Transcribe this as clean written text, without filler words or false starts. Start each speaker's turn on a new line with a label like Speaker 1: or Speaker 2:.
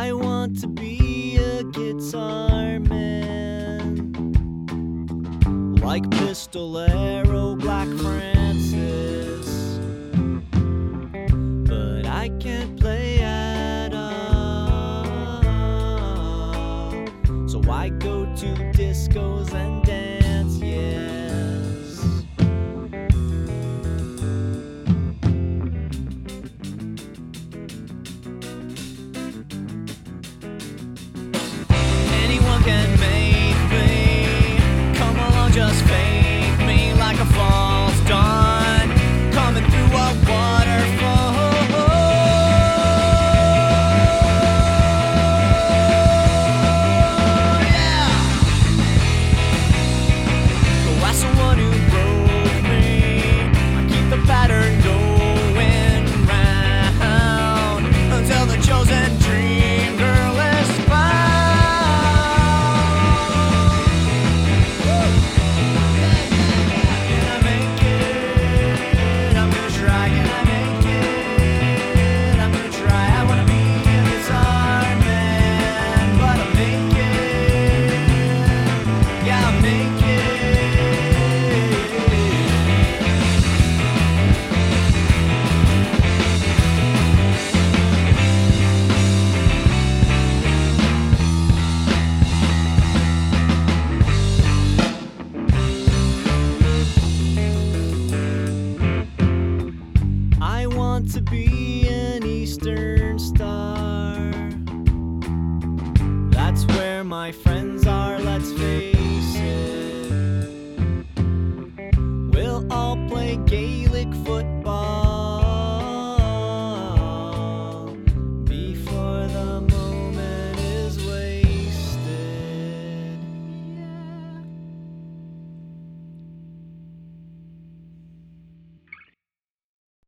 Speaker 1: I want to be a guitar man, like Pistolero, Black Francis, but I can't play at all. So I go to discos and